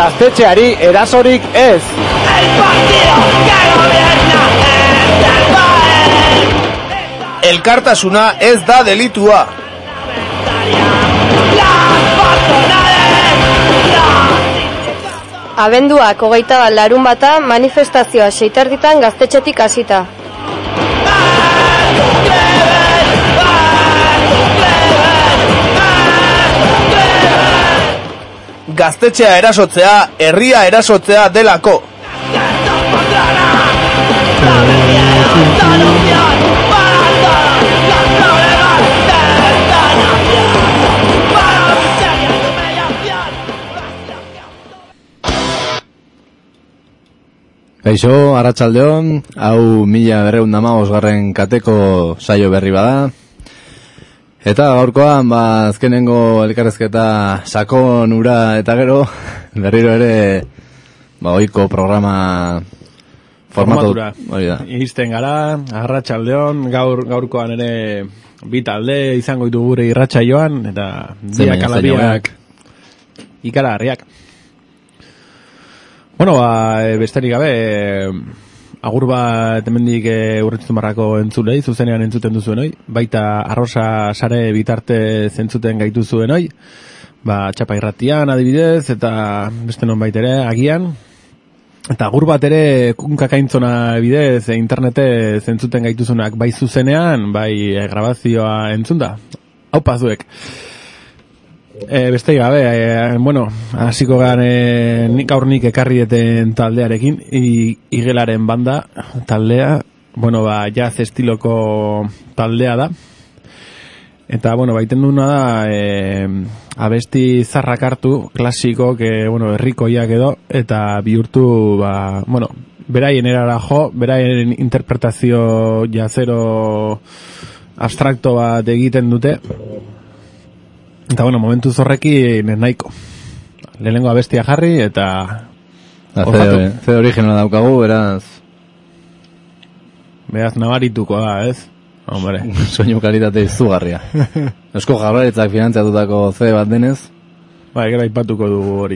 gaztetxeari erasorik ez. Elkartasuna ez da delitua. Abenduak 21 larunbata manifestazioa 6:30 gaztetxetik hasita. Gaztetxea erasotzea, herria erasotzea delako. Kaixo, arratsaldeon, hau 1215 kateko saio berri bada. Eta gaurkoan, azkenengo elkarrezketa sakon, ura eta gero, berriro ere, ohiko programa formatura. Iristen gara, arratsaldeon, gaurkoan ere bi talde izango ditu gure irratsaioan eta biak alabiak ikaragarriak. Bueno, besterik gabe, agur bat hemendik Urretxumarrako entzulei, zuzenean entzuten duzuen hoi, baita Arrosa sare bitarte zentzuten gaitu zuen hoi, Txapa irratian adibidez, eta beste non ere agian, eta agur bat ere kunkakaintzona bidez internete zentzuten gaituzunak bai zuzenean, bai grabazioa entzunda. Hau pazuek. Beste gabe, hasiko garen gaur nik ekarri eten taldearekin, Igelaren banda taldea, jazz estiloko taldea da. Eta, baiten duna da, abesti zarrak hartu, klasiko, herrikoiak edo, eta bihurtu, beraien erara jo, beraien interpretazio jazero abstrakto bat egiten dute. Eta, momentu zorrekin nahiko. Lehenengo abestia jarri, eta... Ze originala daukagu, beraz... Beraz, nabarituko da, ez? Hombre. Soinu kalitate izugarria. Eusko Jaurlaritzak finantziatutako CD bat denez. Gara ipatuko dugu hori.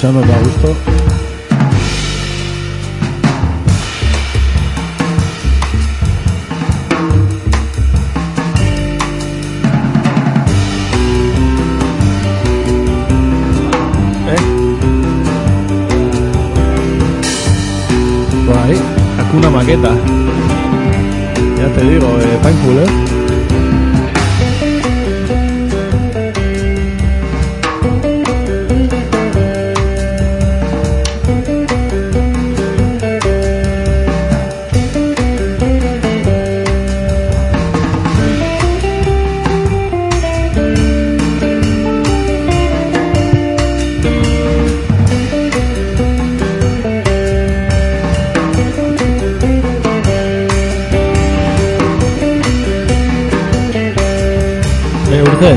escuchando a gusto. Una maqueta, ya te digo, Painful, urte.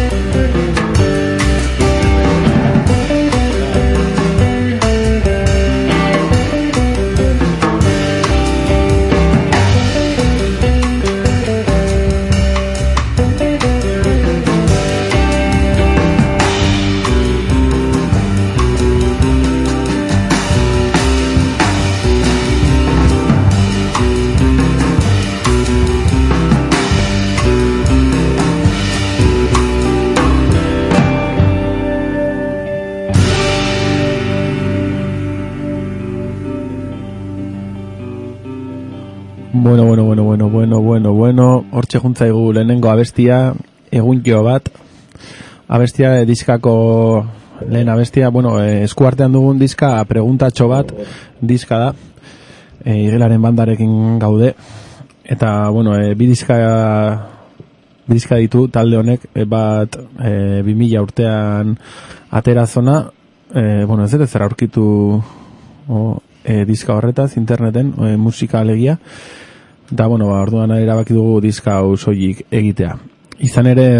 Bueno, hortxe juntzaigu lehenengo abestia, egunkio bat, abestia diskako lehen abestia, eskuartean dugun diska, preguntatxo bat, diska da, Igelaren bandarekin gaude, eta, bi diska ditu talde honek, bat 2000 urtean aterazona, ez dut zer aurkitu diska horretaz, interneten, musika alegia, eta, orduan erabaki dugu diska hau soilik egitea. Izan ere,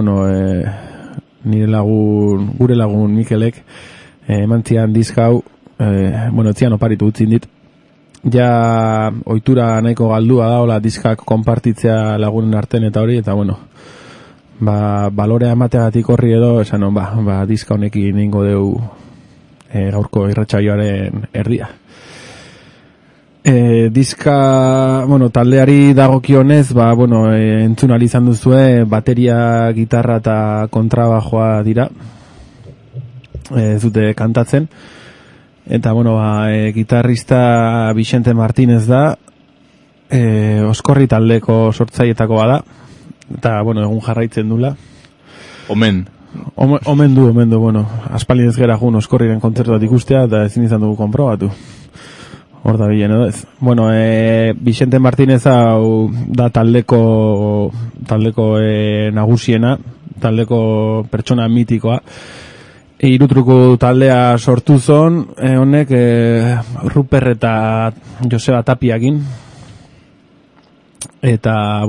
gure lagun Mikelek emantzian diska hau, etzian oparitu utzin dit. Ja, ohitura nahiko galdua da, hola, diskak konpartitzea lagunen arten eta hori, eta, balorea emateagatik horri edo, esan diska honekin ningo deu gaurko irratsaioaren erdia. Diska, taldeari dagokionez, entzun ahal izan duzue, bateria, gitarra eta kontrabajoa dira, ez dute kantatzen, eta, gitarrista Vicente Martínez da, Oskorri taldeko sortzaietakoa da, eta, egun jarraitzen dula. Omen du, aspaldi ez gera jun Oskorriren kontzertuat ikustea, eta ezin izan dugu konprobatu. Hor da bilen edo ez. Vicente Martínez hau da taldeko nagusiena, taldeko pertsona mitikoa. Hirutruko taldea sortu zon, honek Ruper eta Joseba Tapiakin. Eta,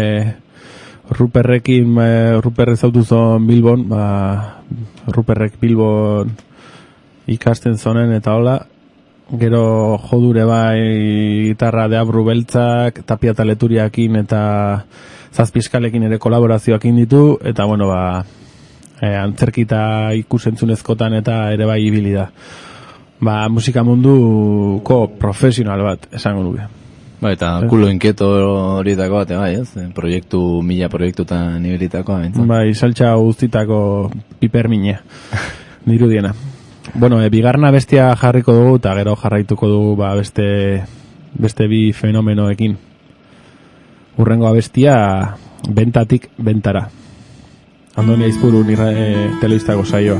Ruper ezautu zon Bilbon, Ruperrek Bilbon ikasten zonen eta hola. Gero jodure bai gitarra de Abru Beltzak, Tapia eta Leturiakin eta Zazpiskalekin ere kolaborazioakin ditu, eta antzerkita ikusentzunezkotan eta ere bai ibili da. Musika munduko profesional bat, esango nuke. Eta kulo inketo horietako bat, ez? Mila proiektutan ibilitako, Saltxa guztitako pipermine, dirudiena. Bigarna bestia jarriko dugu, eta gero jarraituko dugu beste bi fenomenoekin. Urrengo abestia, bentatik bentara. Andoni Aizpuru telebistako saioa.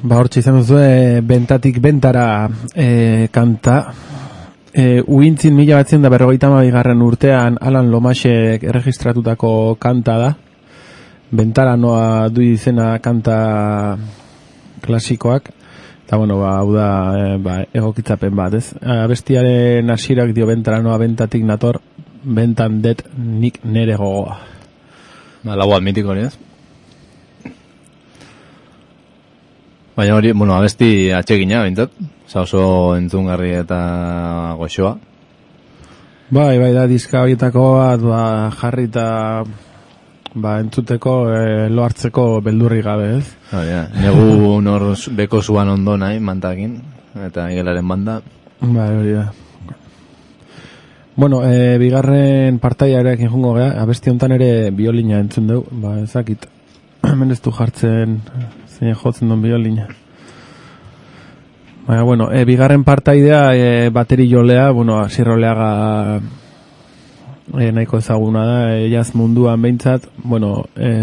hortxe izan duzu, bentatik bentara kanta. Uintzin 1952 urtean Alan Lomasek erregistratutako kanta da. Bentara noa du izena kanta klasikoak. Eta, bueno, hau da egokitzapen bat, ez? Abestiaren hasierak dio bentara noa bentatik nator, bentan det nik nere gogoa. Lau admitiko hori, ez? Baina hori, bueno, abesti atsegina, bintzat. Oso entzungarri eta goxoa. Bai, da, diska horietako bat, jarri eta entzuteko, lo hartzeko beldurri gabe, ez? Negu nor beko zuan ondo nahi, mantakin, eta igelaren banda. Bai, hori da. Bueno, bigarren partaia ere ekin jungo gea, abesti hontan ere biolina entzun dugu, ezakit, hemen ez du jartzen, zein jotzen duen biolina. Baina, bueno, bigarren partaidea bateri jolea, bueno, Asirroleaga nahiko ezaguna da, jazz munduan behintzat, bueno,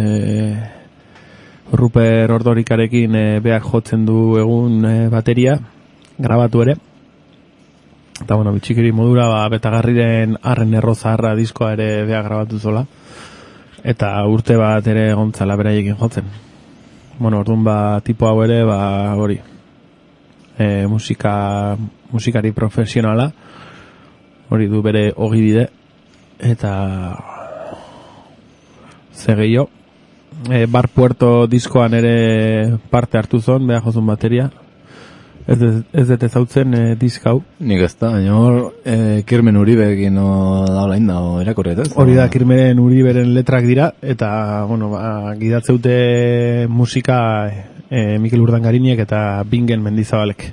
Ruper Ordorikarekin beak jotzen du egun bateria, grabatu ere. Eta, bueno, bitxikiri modura, Betagarriren Arren Errozaharra diskoa ere beak grabatu zola. Eta urte bat ere gontzala beraiekin jotzen. Bueno, orduan tipo hau ere, hori. Musikari profesionala, hori du bere ogibide, eta zegio. Bar Puerto diskoan ere parte hartu zon, beha jozun bateria. Ez dut ezautzen diskau. Nik ez da, baina hor Kirmen Uribekin daula inda, erakorret, ez? Hori da, Kirmen Uriberen letrak dira, eta, bueno, gidatzeute musika Mikel Urdangariniek eta Bingen Mendizabalek.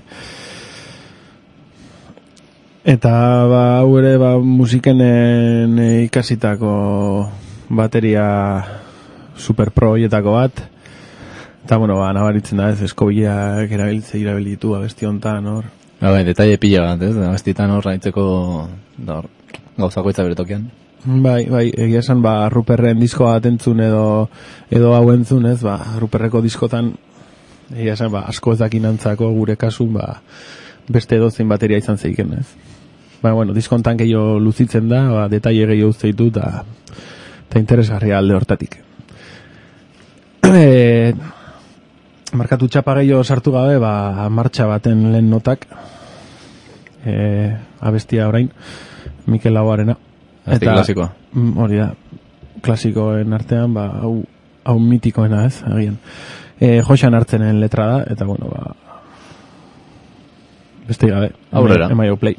Eta, hau ere, musikenen ikasitako bateria superproietako bat. Eta, bueno, nabaritzen da, ez, eskobileak erabilitu abesti hontan, hor. Detaile pila bat, ez? Abestitan hor raitzeko gauzakoitza beretokian. Bai, egia esan, Ruperren diskoa entzun edo hau entzun, ez? Ruperreko diskotan, egia esan, asko ez dakinantzako gure kasun, beste edozein bateria izan zeiken, ez? Bueno, diskontan gehiago luzitzen da, detaile gehiago uzteitu, eta interesgarria alde hortatik. Markatu txapa gehiago sartu gabe, martxa baten lehen notak, abestia orain, Mikel Laboarena. Eta klasikoa. Hori da, klasikoen artean, hau mitikoena ez, agian. Joxan hartzenen letra da, eta bueno, beste gabe. Aurrera. Emaio play.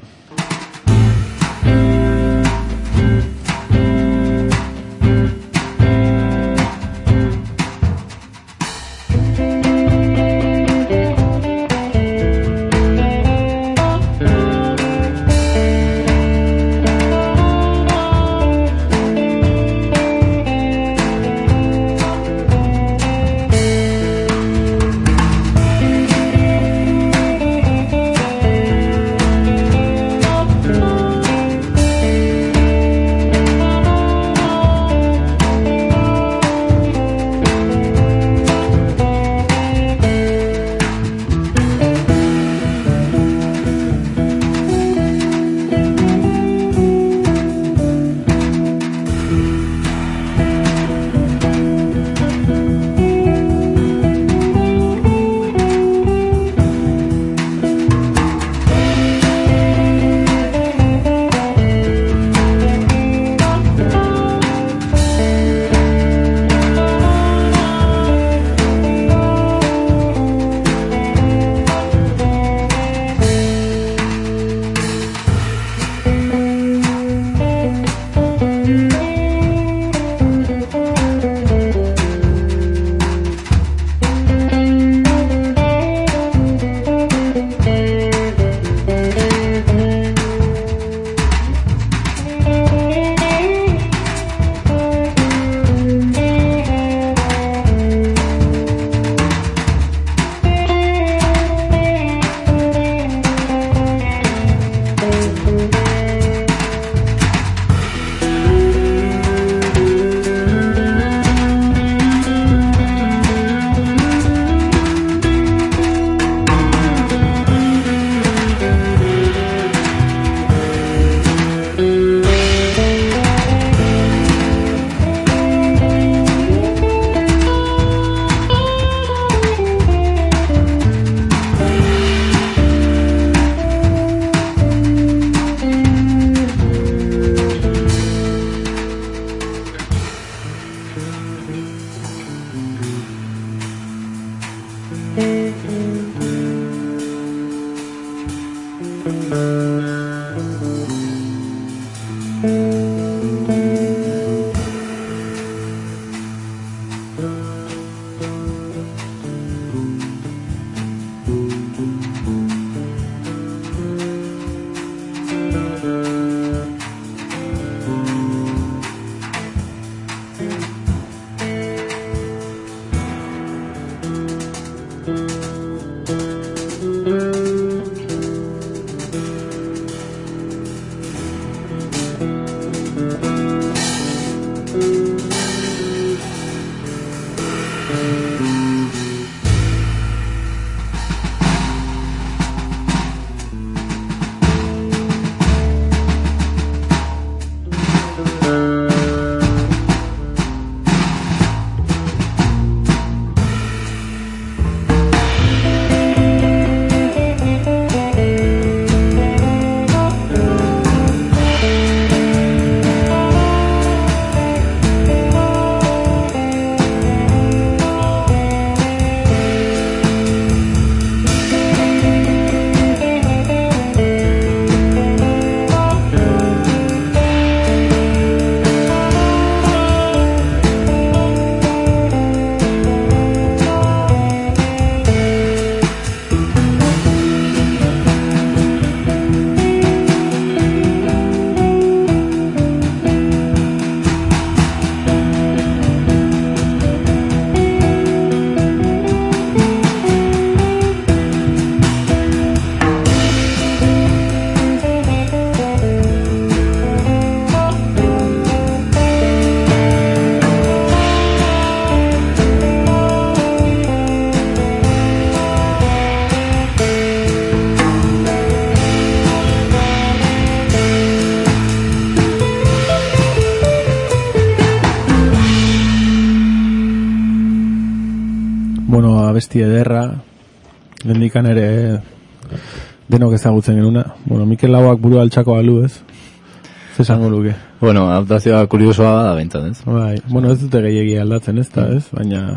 Bueno, abesti ederra, gendikan ere denok ezagutzen genuna. Bueno, Mikel Lauak buru altxako alu, ez? Zesango luke. Bueno, adaptazioa kuriosoa da bentzat, ez? Bai, bueno, ez dute gehiegi aldatzen, ez da, ez? Baina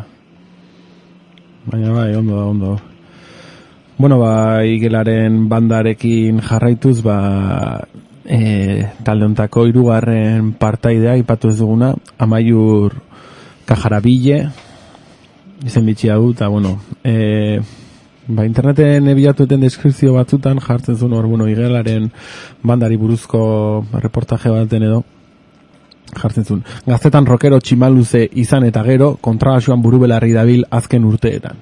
bai, ondo. Bueno, Igelaren bandarekin jarraituz, talde hontako 3. partaidea aipatu ez duguna, Amaiur Kajarabile, izen bitxia du, eta bueno, interneten bilatueten deskripzio batzutan jartzen zuen hor, bueno, Igelaren bandari buruzko reportaje baten edo, jartzen zuen. Gaztetan rockero tximaluze izan eta gero, kontrabaxuan burubelarri dabil azken urteetan.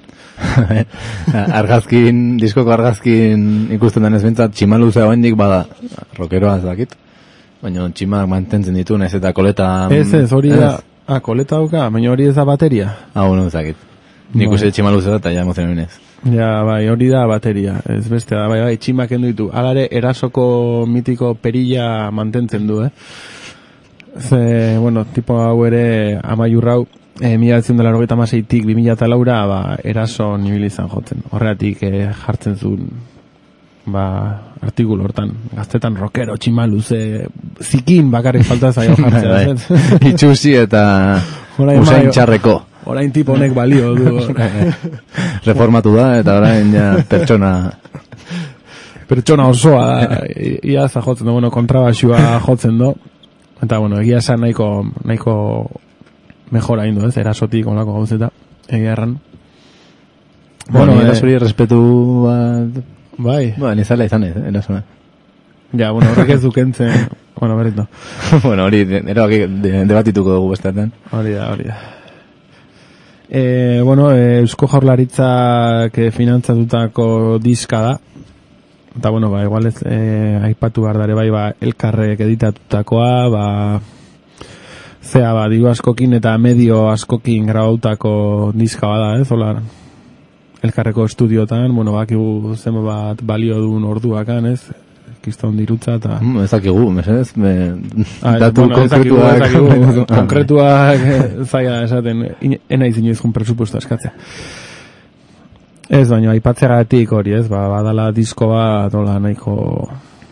Diskoko argazkin ikusten denez bintzat, tximaluzea oendik bada, rockeroa ez dakit, baina tximak mantentzen ditu, naiz eta koleta... Ez, hori da, koleta dauka, baina hori ez da bateria. Bueno, ez dakit. Nik uste tximaluzea eta ja emozionabinez. Ja, bai, hori da bateria, ez beste da, bai, tximak endu ditu. Alare, erasoko mitiko perilla mantentzen du, Ze, bueno, tipo hau ere Amaiurrau, 1996tik 2004 eraso nibilizan jotzen. Horregatik jartzen zuen artikulu hortan. Gaztetan rockero, tximaluze, zikin bakarrik falta zaio jartzen. Itxusi eta usain txarreko. Orain tipo honek balio du. Reformatu da eta orain ja pertsona osoa da. Ia za jotzen du, bueno, kontrabaxua jotzen du. Eta, bueno, egia esan nahiko mejora indu, ez? Erasotik onako gauzeta, egia erran. Bueno, erasori respetu bat... Bai. Nizala izan ez, erasona. Ja, bueno, horrek ez dukentzen... Bueno, berrito. Bueno, hori, debatituko dugu bestetan. Hori da. Bueno, Eusko Jaurlaritzak finantzatutako diska da. Eta, bueno, igual ez aipatu behar dare elkarrek editatutakoa, diru askokin eta medio askokin grabautako diska bada, ez? Hola, elkarreko estudiotan, bueno, bakigu zen bat balio duen orduakan, ez? Kiston dirutza, eta... Ez dakigu, mesez? Datu konkretuak zaila esaten, enaiz inoizkun presupuesto eskatzea. Ez, baina aipatzeagatik hori, ez, badala disko bat, hola, nahiko...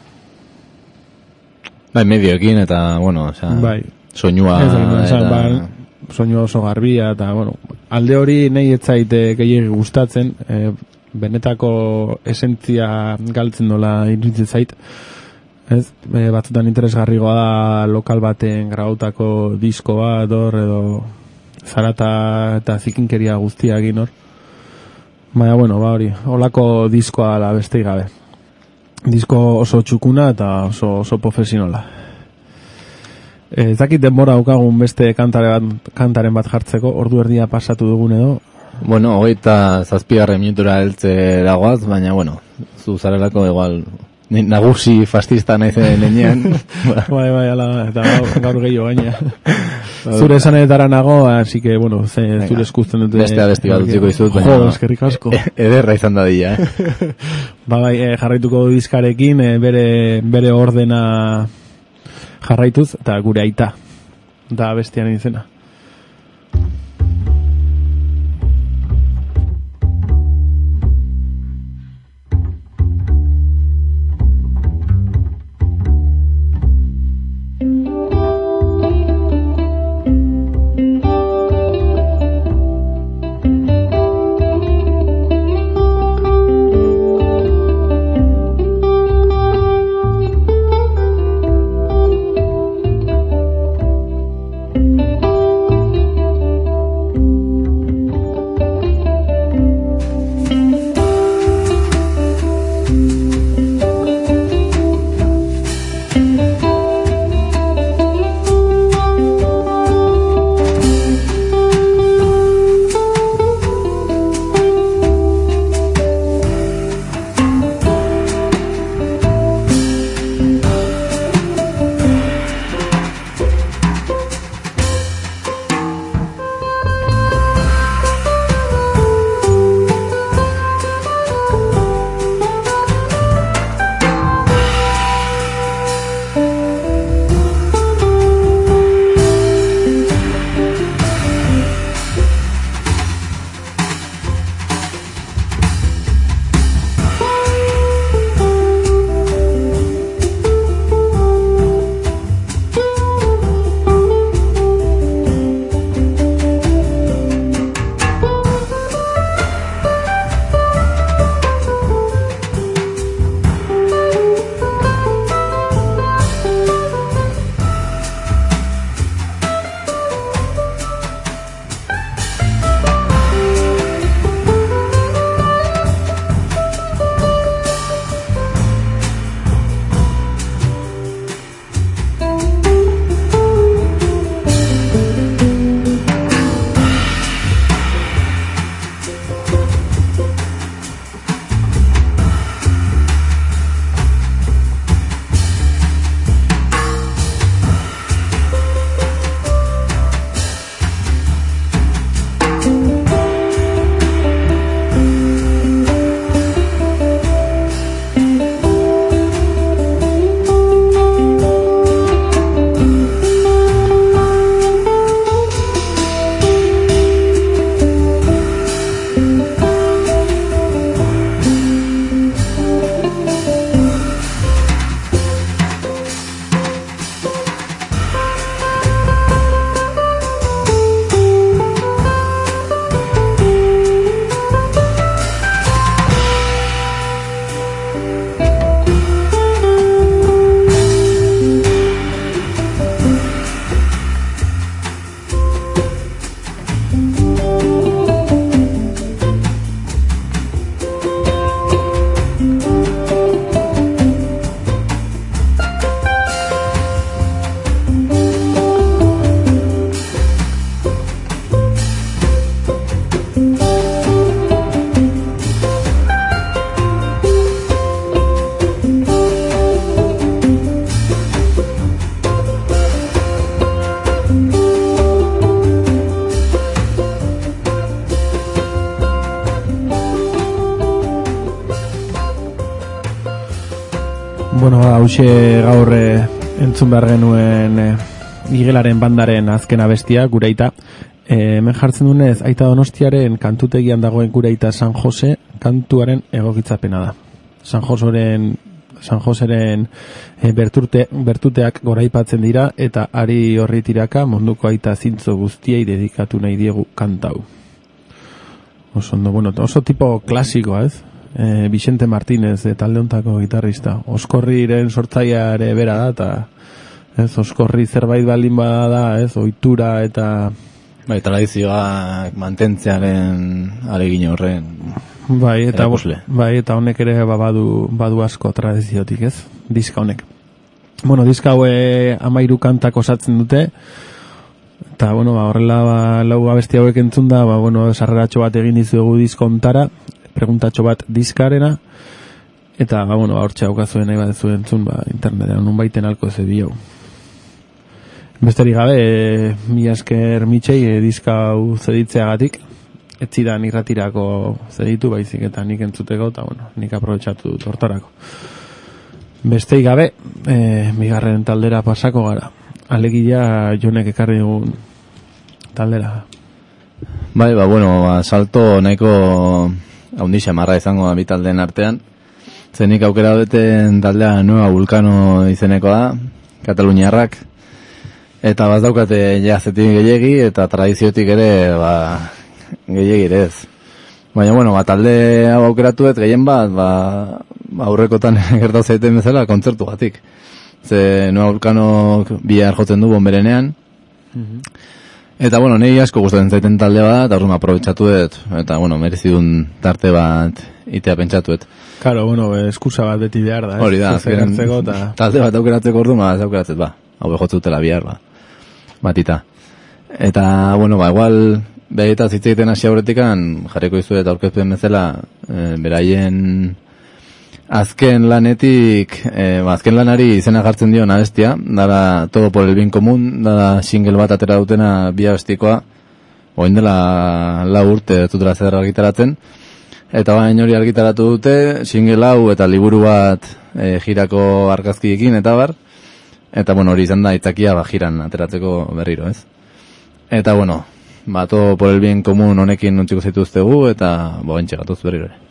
Medioekin eta, bueno, soinua... Soinua oso garbia, eta, bueno, alde hori nahi etzaite gehiagi gustatzen, benetako esentzia galtzen dola iruditzen zait, ez, batzutan interesgarrigoa da lokal baten grabautako disko bat, edo zarata eta zikinkeria guztiak hor. Baina, bueno, hori, holako diskoa la bestei gabe. Disko oso txukuna eta oso profesionala. Ez dakit denbora daukagun beste kantaren bat jartzeko, ordu erdia pasatu dugun edo. Bueno, 27 minutura heltze dagoaz, baina, bueno, zu zarelako igual nagusi fascista naizen lenean. Bai, ala, eta gaur gehiago gaina. Zure esanetara nago, así que, bueno, zure eskuzten dute... Beste abesti bat utziko izut, baina... Jo, eskerrik asko. Ederra izan dadila, Bai, jarraituko diskarekin, bere ordena jarraituz, eta gure aita, da bestian izena. Bueno, hauxe gaur entzun behar genuen Igelaren bandaren azken abestia, gure aita. Hemen jartzen dunez, Aita Donostiaren kantutegian dagoen gure aita San Jose kantuaren egokitzapena da. San Joseren bertuteak goraipatzen dira eta ari horri tiraka munduko aita zintzo guztiei dedikatu nahi diegu kantau. Oso tipo klasikoa, ez? Vicente Martínez, talde hontako gitarrista. Oskorriren sortzaileare bera da, eta ez, Oskorri zerbait baldin bada da, ez, ohitura eta... Tradizioak mantentzearen alegin horren... Bai, eta honek ere badu asko tradiziotik, ez? Diska honek. Bueno, diska hau 13 kantak osatzen dute, eta, horrela lau abesti hauek entzun da, sarreratxo bat egin dizuegu diskontara, preguntatxo bat diskarena, eta, hortxe haukazuen nahi bat zuen entzun, internetean, nun baiten alko ze dio. Besterik gabe, mila esker Mitxei diska hau zeditzeagatik, ez zidan irratirako zeditu, baizik eta nik entzuteko, eta, nik aprobetxatu dut hortarako. Besterik gabe, bigarren taldera pasako gara. Alegia Jonek ekarri dugun taldera. Bai, salto nahiko haundixa marra izango da bi taldeen artean. Zenik aukera duten taldea Nueva Vulcano izeneko da, kataluniarrak. Eta daukate jazetik gehiegi eta tradiziotik ere gehiegi ere ez. Baina, talde hau aukeratuet gehien bat, aurrekotan gertau zaiten bezala kontzertu batik. Ze Nueva Vulcano bihar jotzen du bonberenean. Eta, nahi asko gustatzen zaiten talde bat, eta horren aprobetxatu dut, eta, merezidun tarte bat itea pentsatuet. Claro, eskusa bat beti behar da, hori da, talde bat aukeratzeko orduan, aukeratzet, hau jotzutela bihar, batita. Eta, igual, behita zitzeiten hasi aurretikan, jarriko izu eta aurkezpen bezala, beraien azken lanetik, azken lanari izena jartzen dio abestia, dara Todo por el bien común, dara single bat atera dutena bi abestikoa, oin dela 4 urte dutela zer argitaratzen, eta baina hori argitaratu dute, single hau eta liburu bat jirako argazkiekin eta bar, eta hori izan da itzakia jiran ateratzeko berriro, ez? Eta Todo por el bien común honekin nontziko zituztegu, eta bentxe gatuz berriro ere.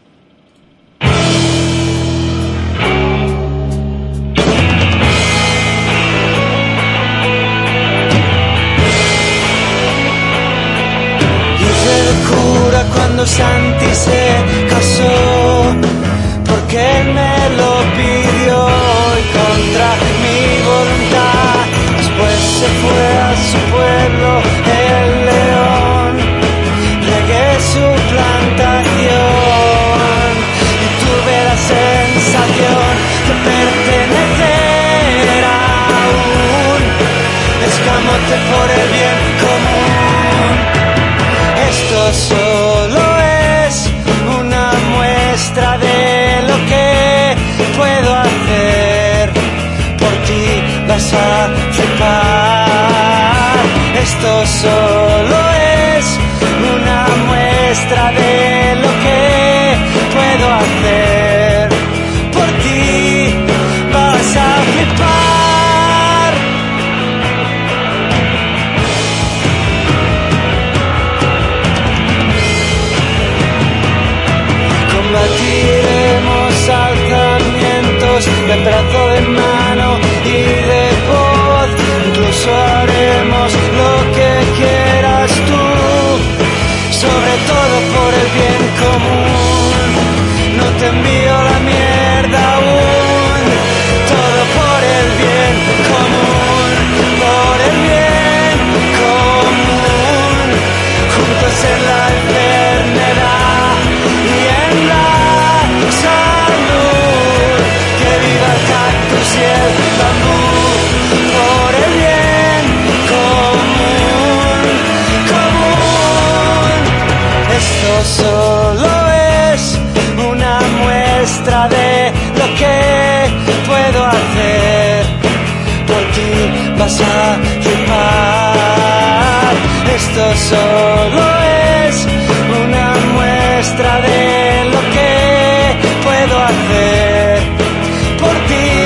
Cuando Santi se casó, porque él me lo pidió y contra mi voluntad. Después se fue a su pueblo, el León, regué su plantación y tuve la sensación de pertenecer a un escamote por el bien común. Esto solo es una muestra de lo que puedo hacer. Por ti vas a flipar. Esto solo es una muestra de lo que puedo hacer. Por ti vas a flipar. Combatiremos alzamientos de brazo, de mano y de voz. Incluso haremos lo que quieras tú, sobre todo por el bien común. No te envío la mierda aún, todo por el bien común, por el bien común. Juntos en la enfermedad y en la salud, que viva el cactus y el bambú, por el bien común, común. Esto solo es una muestra de lo que puedo hacer. Por ti vas a flipar. Esto solo es una muestra de lo que puedo hacer. Por ti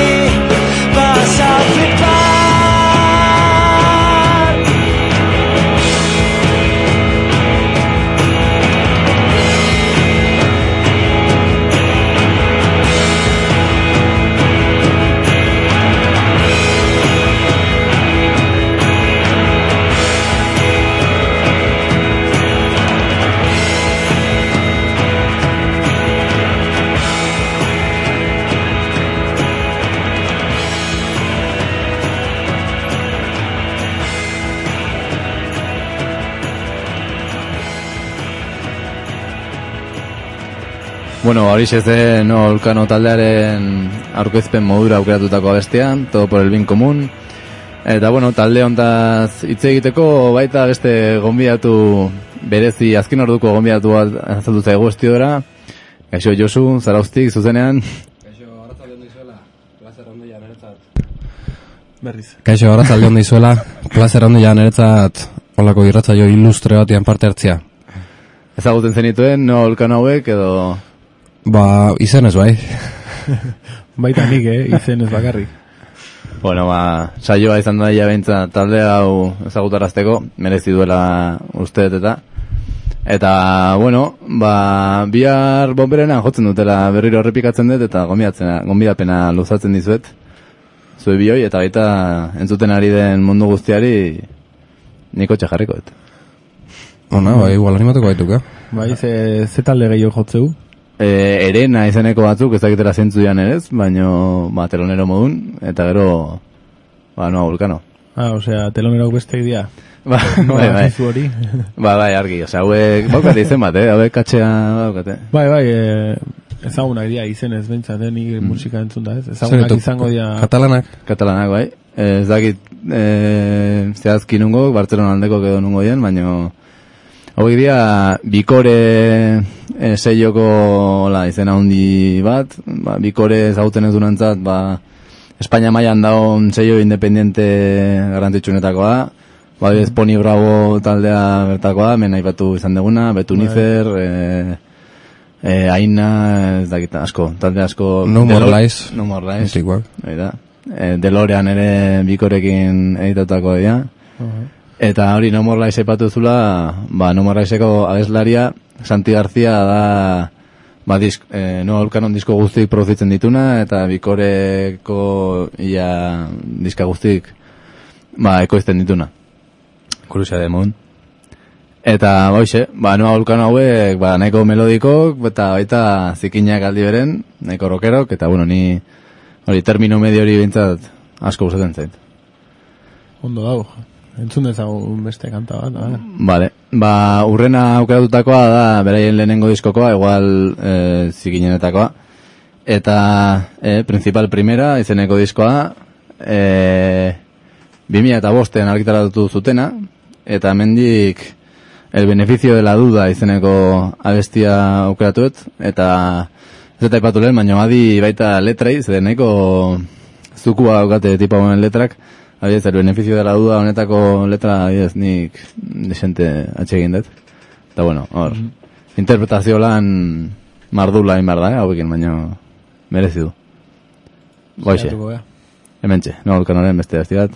Bueno, hori ez de no Vulcano taldearen aurkezpen modura aukeratutako abestia, todo por el bien común. Eta bueno, talde hontaz hitz egiteko baita beste gonbidatu berezi azken orduko gonbidatu bat azaldu zaigu estudiora. Kaixo Josu, Zarauztik zuzenean. Kaixo, arratsalde on dizuela. Placer handia niretzat. Berriz. Kaixo, arratsalde on dizuela. Placer handia niretzat holako irratsaio ilustre batean parte hartzea. Ezagutzen zenituen no Vulcano hauek edo Izenez bai. Baita nik, izenez bakarrik. Bueno, saioa izan da beintza talde hau ezagutarazteko, merezi duela usteet eta bueno, bihar Bonberenan jotzen dutela berriro errepikatzen dut eta gonbidapena luzatzen dizuet zue bioi eta baita entzuten ari den mundu guztiari nikotxe jarriko dut. Ona, igual animatuko baituk, Bai, ze talde gehiago jotzeu? Erena izeneko batzuk ezagitera zentzu dian erez, baino telonero modun, eta gero no Vulcano. Osea, telonero beste dira. Bai. Bai, argi, osea, hauek baukate izen bat, hauek katxea baukate. Bai, ezagunak dira izenez bentsat, nik musika entzun da, ez? Ezagunak izango dira... Katalanak, bai. Ez dakit zehazki nungo, Bartzelona aldeko edo nungo dien, baino... Hauek dira, Bikore seioko izena handi bat, Bikore ezagutzen ez dunantzat, Espainia mailan dagoen seio independiente garrantzitsuenetakoa, Pony Bravo taldea bertakoa, men aipatu izan deguna, Betunizer, Aina, ez dakit, asko, talde asko... No More Lies. No More Lies. DeLorean ere Bikorekin editatuako dira. Eta hori No More Lies aipatu zula, No More Lieseko abeslaria, Santi García da No Vulcano disko guztik produzitzen dituna, eta Bikoreko diska guztik ekoizten dituna. Kuriosia demon. Eta No Vulcano hauek nahiko melodikok, eta baita zikinak aldi beren, nahiko rockerok, eta ni hori termino medio hori bintzat asko gustatzen zait. Ondo dago. Entzun dezagun beste kanta bat, Vale. Urrena aukeratutakoa da beraien lehenengo diskokoa, igual zikinenetakoa. Eta Principal Primera izeneko diskoa 2005an argitaratu zutena, eta hemendik El Beneficio de la Duda izeneko abestia aukeratuet, eta ez eta ipatu lehen, baina badi baita letrai, zede nahiko zukua daukate tipa honen letrak. El Beneficio de la Duda honetako letra nik desente atxegin dut. Eta hor, interpretazio lan mardula inbar da, hauekin, baina merezi du. Goixe, hementxe, No Vulcanoren beste abesti bat.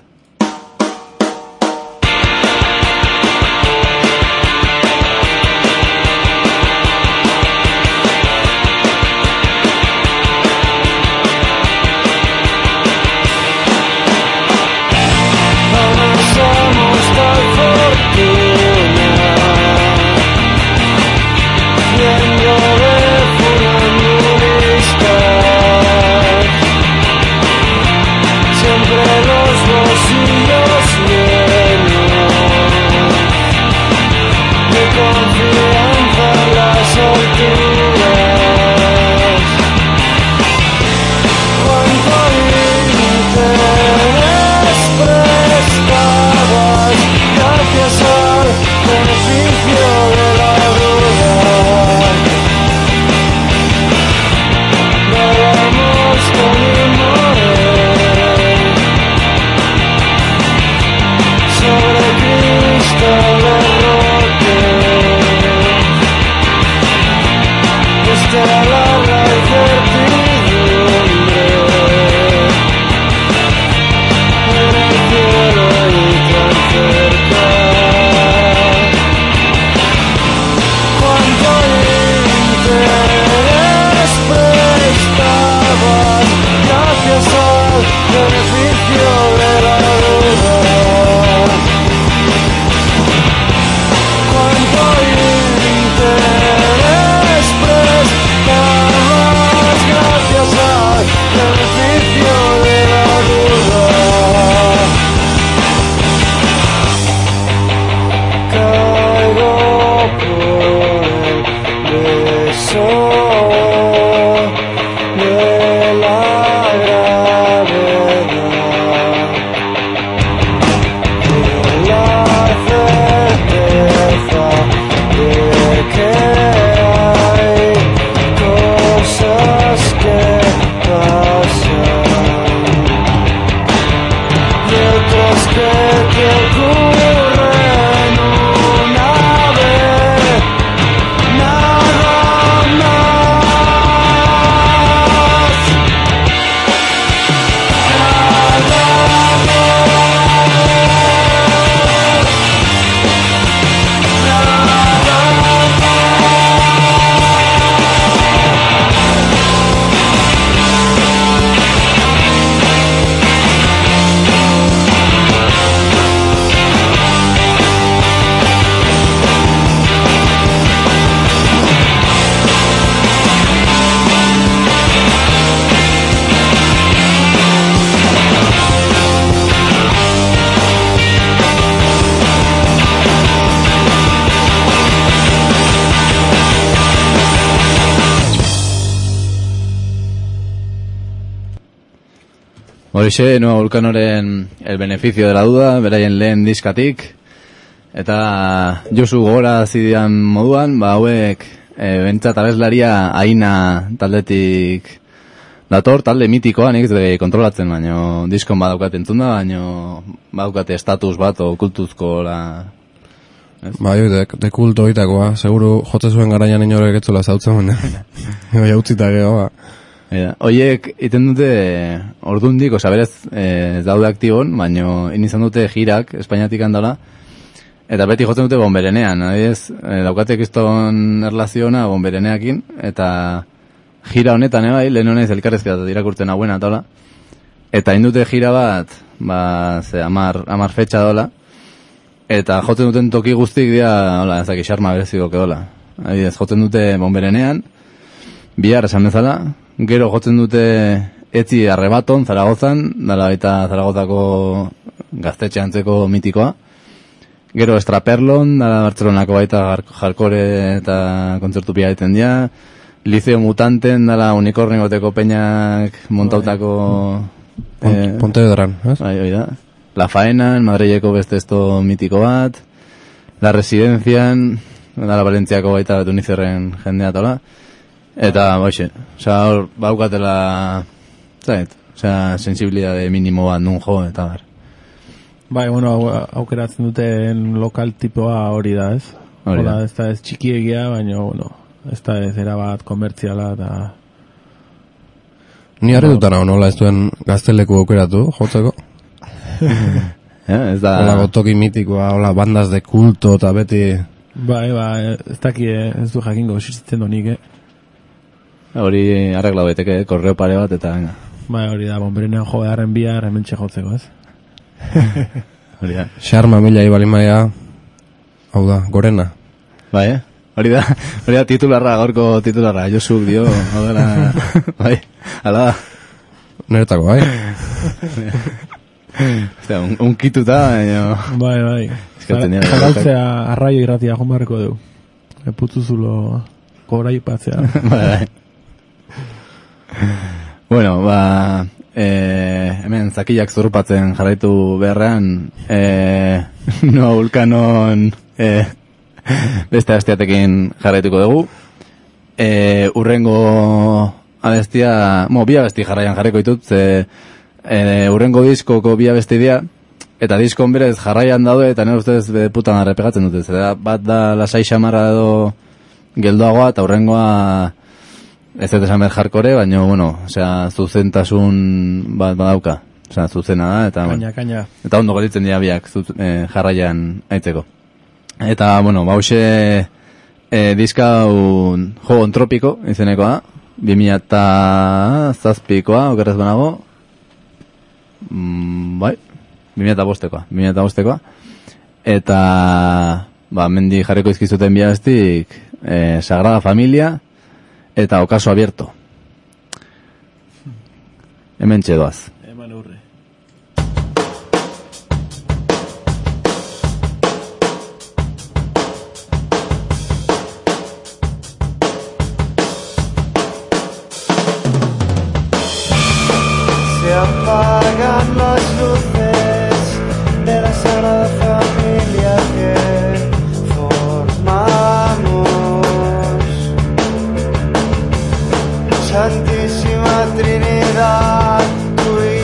Siempre los dos triste que ocurre en una vez, nada más, Horixe, Nueva Vulcanoren El beneficio de la duda, beraien lehen diskatik, eta Josu gora zidean moduan, hauek bentsat abeslaria Aina taldetik dator, talde mitikoa, nik ez kontrolatzen, baino diskon badaukat entzun da, baino badaukat estatus bat, o kultuzko Bai, de kulto oitakoa, seguru jotze zuen garaian inorek etzula zautzen, baina bai utzita geho, Oiek iten dute ordundik, berez ez daude aktibon, baino izan dute girak Espainiatik handala, eta beti jotzen dute Bonberenean, daukatek izton erlaziona Bonbereneakin, eta gira honetan, bai, lehen honez elkarrezketa irakurtzen hauen atola, eta indute gira bat, 10 fetxa dola, eta jotzen duten toki guztik dira, ezak xarma bereziko kedola. Jotzen dute Bonberenean, bihar esan bezala, gero jotzen dute etzi Arrebaton, Zaragozan, dala eta Zaragozako gaztetxe antzeko mitikoa. Gero Estraperlon, dala Bartzelonako baita jarkore eta kontzertu pia egiten dira. Liceo Mutanten, dala unikorningoteko peinak montautako... Pontevedran, ez? Bai, oida. La Faena, Madrileko beste esto mitiko bat. La Residencian, dala Valentziako baita Tunizerren jendea tola. Eta, boixe, hor baukatela, sensibilidade minimo bat nun jo, eta bar. Bai, bueno, aukeratzen duten lokal tipoa hori da, ez? Hori da. Ez da ez txikiegia, baina, bueno, ez da ez erabat komertziala, eta... Ni harri dutan hau nola ez duen gazteleku aukeratu, jotzeko? Ez da... Hola gotoki mitikoa, hola bandas de kulto, eta beti... Bai, ez daki, ez du jakingo, existitzen donik, Hori arregla beteke, korreo pare bat, eta venga. Bai, hori da, Bonberenean jo beharren bihar, hemen txegotzeko, ez? Hori da. Xarma mila ibalimaia, hau da, Gorena. Bai, hori da titularra, gorko titularra, Josuk dio, hau dela, bai, ala da. Neretako, bai? Ostia, unkituta, Bai. Zagaltzea arraio irratia jomarreko du. Putzuzulo korai patzea. Bai. Bueno, hemen zakilak zurrupatzen jarraitu beharrean, Nueva Vulcanon beste asteatekin jarraituko dugu. Urrengo abestia, bi abesti jarraian jarriko ditut, urrengo diskoko bi abesti dira, eta diskon berez jarraian daude, eta nire ustez putan arrepegatzen dute. Bat da lasai xamarra edo geldoagoa, eta urrengoa ez dut esan behar jarkore, baina, bueno, zuzentasun bat badauka. Zuzena da, eta... Kaina. Eta ondo gelitzen dira biak jarraian aitzeko. Eta, bueno, bauxe diska Jo Ontropiko izenekoa da, 2007koa, okerrez banago, bai, 2005koa. Eta, mendi jarriko izkizuten biaztik, Sagrada Familia, eta Ocaso Abierto. Hemen txedoaz. Eman urre. Se apagan las luces de la Sagrada Familia que formamos. Santísima Trinidad, tú y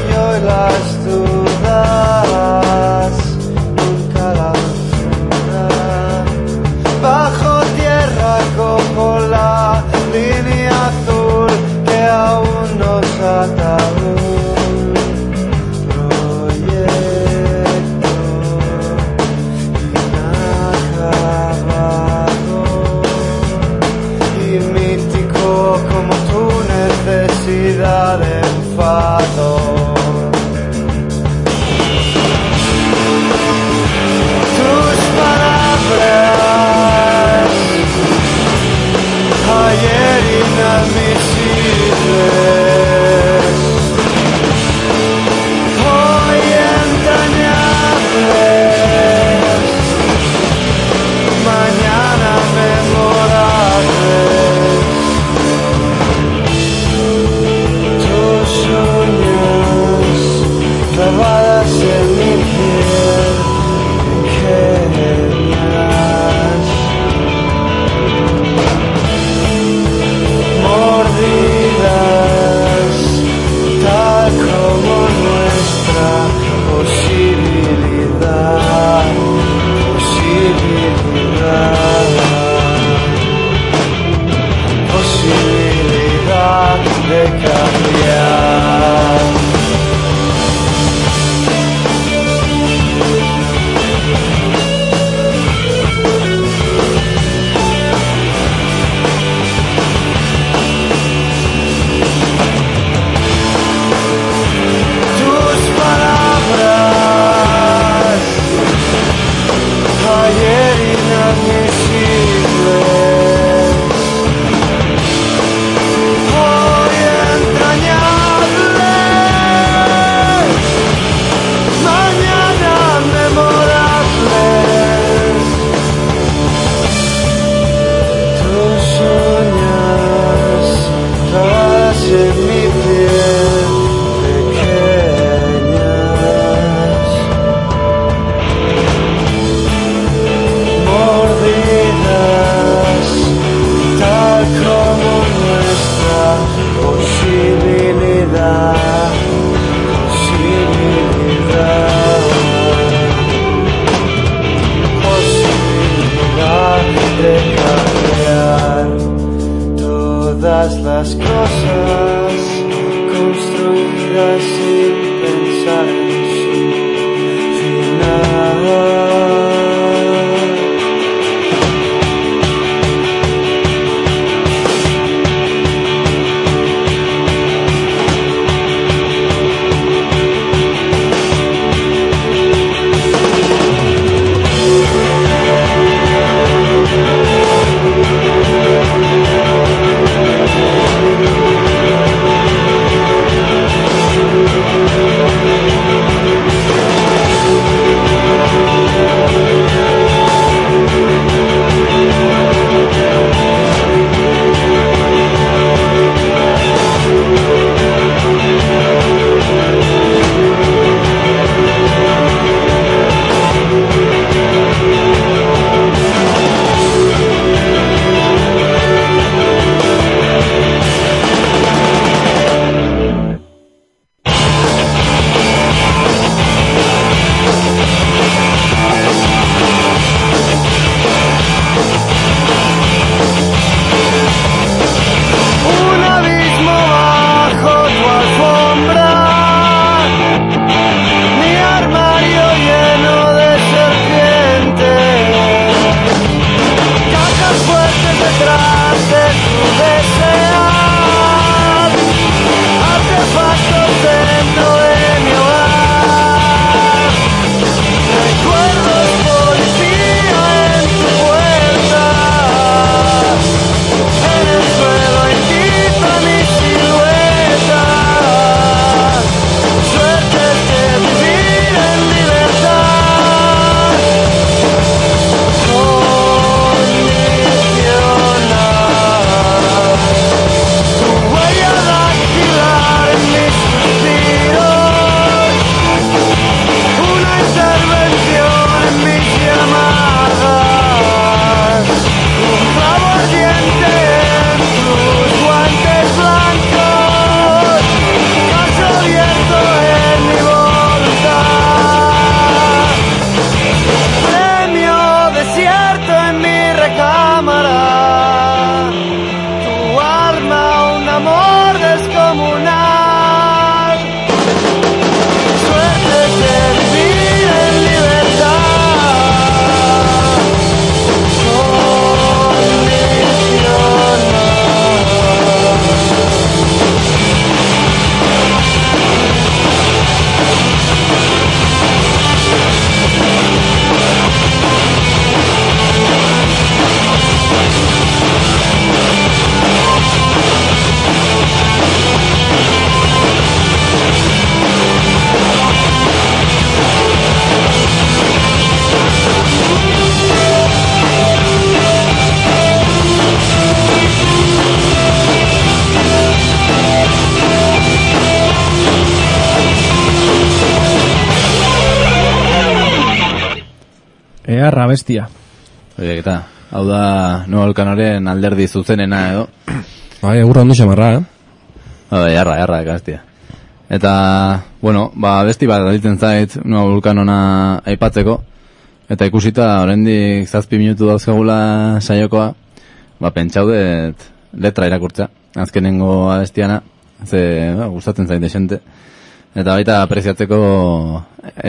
Earra bestia. Horiek eta, hau da, Nuevo Volcanoren alderdi zuzenena edo. Bai, egurra ondo xamarra, Earra, bestia. Eta, bueno, besti bat aditzen zait Nuevo Volcanona aipatzeko. Eta ikusita, oraindik 7 minutu dauzkagula saiokoa, pentsau dut letra irakurtza. Azkenengo abestiana, ze gustatzen zait desente. Eta baita apreziatzeko,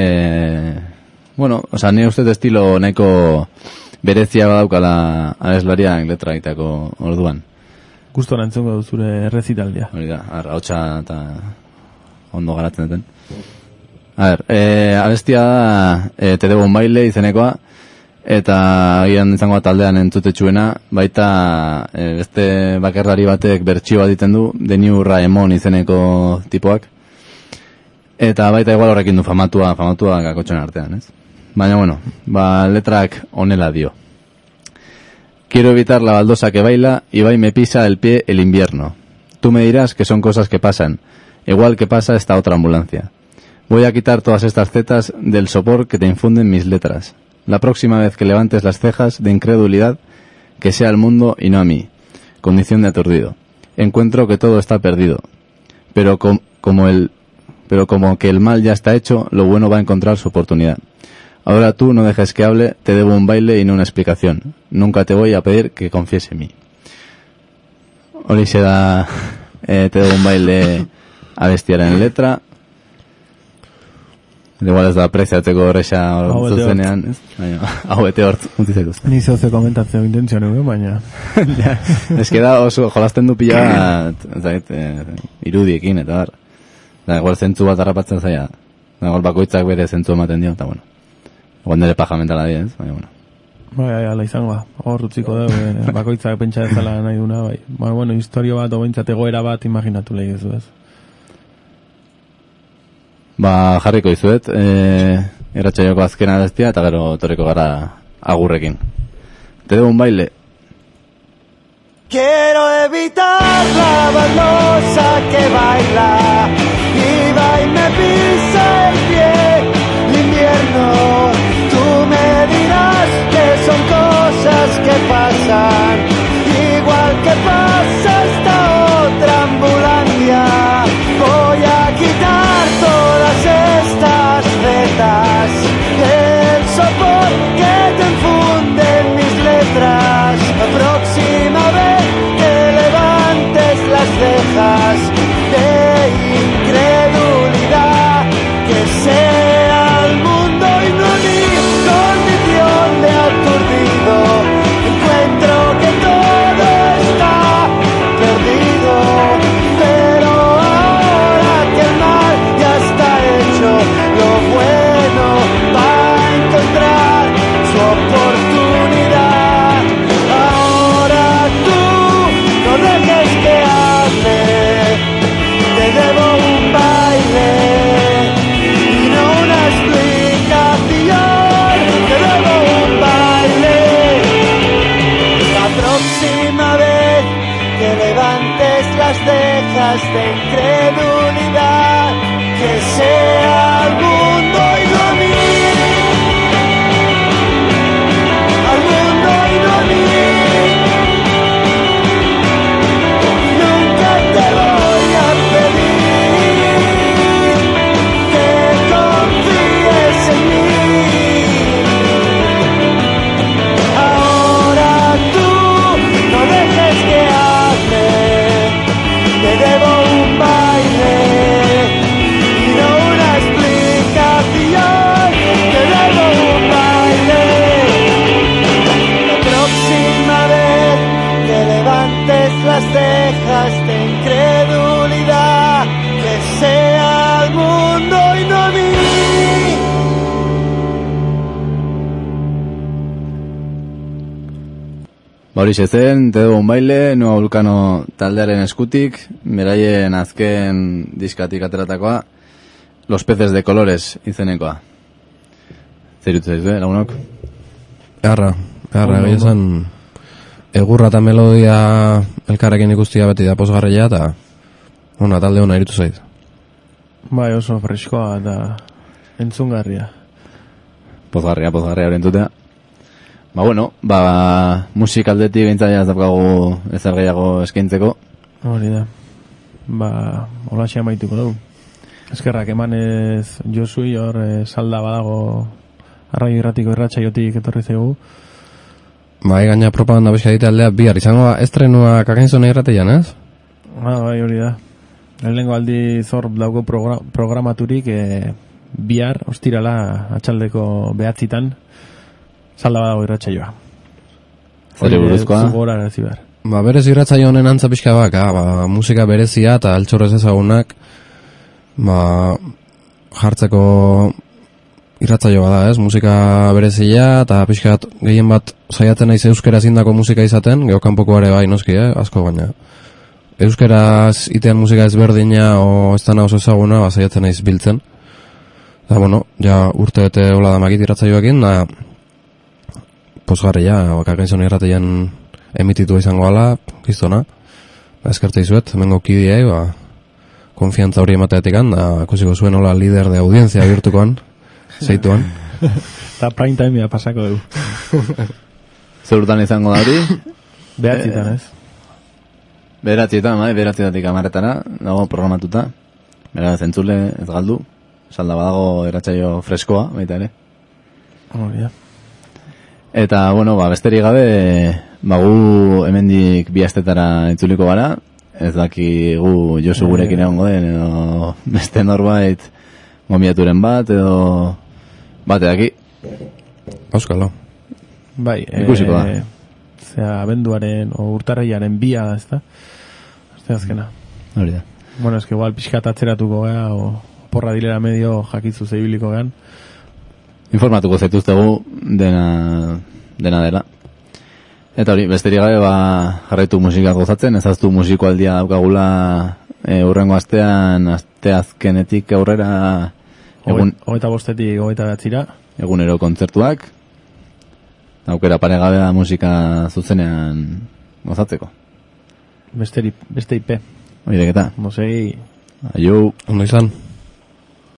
ni uste estilo nahiko berezia badaukala abeslariak letra egiteko orduan. Gusto lantzongo zure errezitaldia. Hori da, hautsa eta ondo garatzen duten. Abestia da, te debo un baile izenekoa, eta agian izango taldean entzutetsuena, baita beste bakerrari batek bertsio bat egiten du, The New Raemon izeneko tipoak, eta baita igual horrekin du famatua kakotxoen artean, ez? Baina, letrak honela dio. Quiero evitar la baldosa que baila y va y me pisa el pie el invierno. Tú me dirás que son cosas que pasan, igual que pasa esta otra ambulancia. Voy a quitar todas estas zetas del sopor que te infunden mis letras. La próxima vez que levantes las cejas de incredulidad, que sea al mundo y no a mí. Condición de aturdido. Encuentro que todo está perdido. Pero como que el mal ya está hecho, lo bueno va a encontrar su oportunidad. Ahora tú no dejes que hable, te debo un baile y no una explicación. Nunca te voy a pedir que confíes en mí. Horixe da, te debo un baile abestiaren letra. Igual ez da apreziatzeko horrexa zuzenean, ez? Hau bete hort, untizekuz. Ni zeuze komentatzeo intentzio nuke, baina... Ez que da oso jolasten du pila irudiekin, eta bar. Da, igual zentzu bat harrapatzen zaila. Da, igual bakoitzak bere zentzu ematen dio, eta bueno. Igual nire paja mentala di, ez? Baina, bueno. Bai, ala izango, hor utziko dugu, bakoitzak pentsa ezala nahi duna, bai. Bueno, historio bat, obentzat egoera bat, imaginatu lehi ez. Jarriko izuet, erratxaioko azkena bestia, eta gero torriko gara agurrekin. Te debo un baile. Quiero evitar la baldosa que baila y va y me pisa el pie el invierno. Tú me dirás que son cosas que pasan, igual que pasa esta otra ambulancia. Voy a quitar todas estas zetas, el sopor que te infunden mis letras. La próxima vez que levantes las cejas de incredulidad, que sea el mundo y no mi condición de aturdido. Encuentro que todo está perdido, pero ahora que el mal ya está hecho, lo bueno va a encontrar su oportunidad. Ahora tú no dejes que hable, te debo un baile y no una explicación. Te debo un baile. La próxima vez que levantes las cejas de incredulidad, que sea al mundo y no a mí. Al mundo y no a mí. Nunca te voy a pedir que confíes en mí. Ahora tú no dejes que hable, te debo un baile y no una explicación. Te debo un baile. La próxima vez que levantes las cejas de incredulidad, que sea al mundo y no a mí. Horixe zen, te debo un baile, Nuevo Volcano taldearen eskutik, beraien azken diskatik ateratakoa, Los peces de colores izenekoa. Zer utzaiz, lagunok? Egia esan egurra eta melodia elkarrekin ikustia beti da posgarria, eta talde hona iritu zait. Bai, oso freskoa eta entzungarria. Pozgarria orientutea. bueno, musikaldetik behintzat ez daukagu ezer gehiago eskaintzeko. Hori da. Holaxe amaituko dugu. Eskerrak emanez Josui, hor salda badago Arraio Irratiko irratsaiotik etorri zaigu. Bai, gaina propaganda bezka ditea aldea bihar izango da estrenua Kakainzona irrateian, ez? Bai, hori da. Lehenengo aldi zor dauko programaturik bihar, ostirala, atxaldeko 9:00 salda badago irratsaioa. Zeri buruzkoa? Zugora gazi behar. Berez irratsaio honen antza pixka baka, musika berezia eta altxorrez ezagunak, jartzeko irratsaioa da, ez? Musika berezia eta pixkat gehien bat saiatzen naiz euskera zindako musika izaten, geho kanpoko ere bai noski, asko baina. Euskeraz itean musika ezberdina o ez dana oso ezaguna, saiatzen naiz biltzen. Eta, bueno, ja urte bete hola da makit irratsaioekin, da posgarria, Kakainzona irrateian emititua izango ala, giztona. Eskertza izuet, hemengo kidiei, konfiantza hori emateatikan, da kusiko zuen hola lider de audiencia bihurtukoan, zeituan. Eta prime timea pasako dugu. Zerurtan izango da hori? 9:00 ez? 9:00, bai, 9:00 amaretara, dago programatuta. Beraz, entzule, ez galdu. Salda badago irratsaio freskoa, baita ere. Hori da. Eta, bueno, besterik gabe, gu hemendik 2 astetara entzuliko gara. Ez dakigu Josu gurekin egongo den, edo beste norbait gomiaturen bat, edo bate daki. Auskalo. Bai, ikusiko da. Zea, abenduaren, urtarriaren 2 da, ez da? Azte azkena. Hori da. Bueno, ez que igual pixkat atzeratuko gara, o porra dilera medio jakitzu zeibiliko gean. Informatuko zaituztegu dena dela. Eta hori, besterik gabe, jarraitu musikaz gozatzen, ezaztu musikoaldia daukagula urrengo astean, aste azkenetik aurrera Hogeita 5-etik 29-ra. Egunero kontzertuak, aukera paregabea musika zuzenean gozatzeko. Beste IP. Oideketa. Mosei. Aio. Ondo izan.